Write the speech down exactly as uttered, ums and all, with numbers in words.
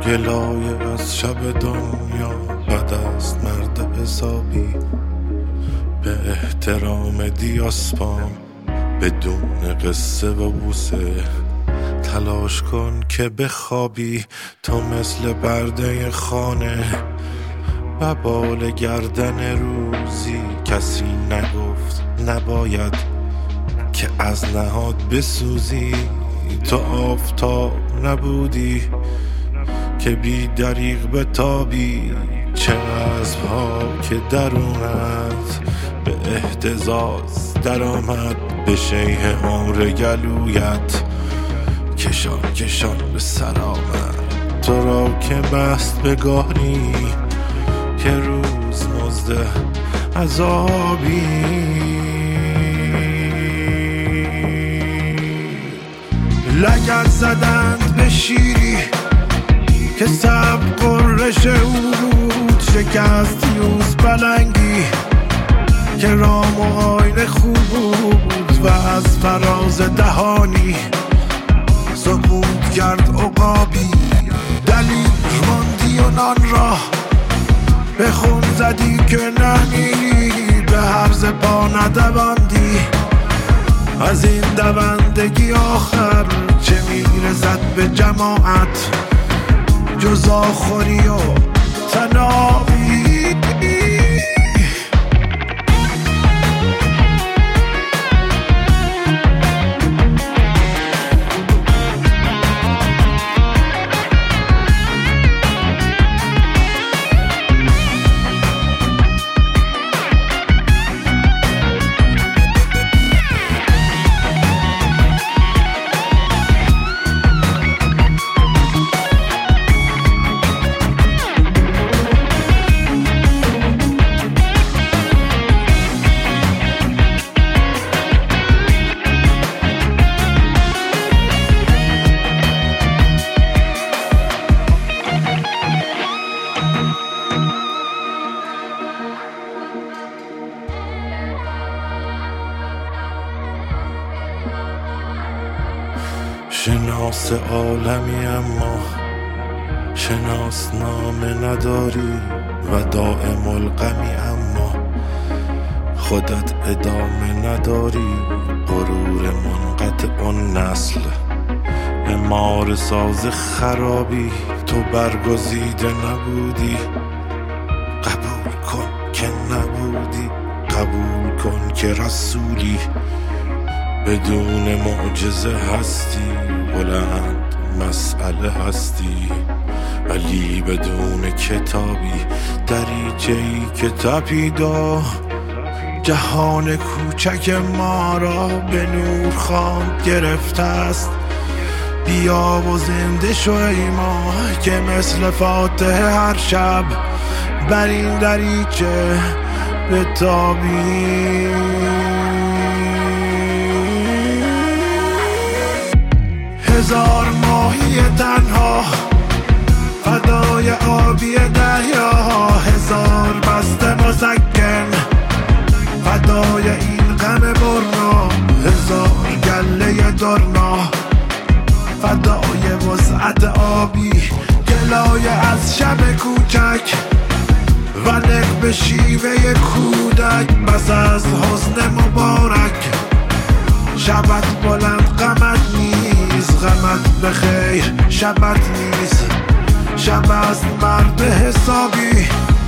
گلایه از شب دنیا بد است مرد حسابی. به احترام دیاسپام بدون قصه و بوسه تلاش کن که بخوابی. تو مثل برده خانه و بال گردن روزی. کسی نگفت نباید که از نهاد بسوزی. تو آفتاب نبودی که بی دریغ بتابی. چه عزم‌ها که درونت به اهتزاز در آمد. به شیه عمر گلویت کشان کشان به سر آمد. تو را که بست به گاری که روز مزد عذابی. لگد زدند به شیری که سب قرش بود. شکست یوز پلنگی که رام و آین خوب بود و از فراز دهانی سقوط کرد عقابی. دلیل ماندی و نان را به خون زدی که نمیری. به حرز پا ندواندی از این دوندگی آخر. چه میرسد به جماعت جز آخوری و تنابی. شناس عالمی اما شناس نامه نداری و دائم الغمی اما خودت ادامه نداری. غرور منقطع النسل مار ساز خرابی. تو برگزیده نبودی قبول کن که نبودی. قبول کن که رسولی بدون معجزه هستی. بلند مسئله هستی ولی بدون کتابی. دریچه‌ای که تپیدا جهان کوچک ما را به نور خواند گرفته است. بیا و زنده شو ای ما که مثل فاتحه هر شب بر این دریچه بتابی. هزار ماهی تنها فدای آبی دریا. هزار بسته مسکن فدای این غم برنا. هزار گله درنا فدای وسعت آبی. گلایه از شب کوچک و نق به شیوه کودک. بس از حسن مبارک شبت بلند غمت نیست. غمت بخیر شبت نیست. شب است مرد حسابی.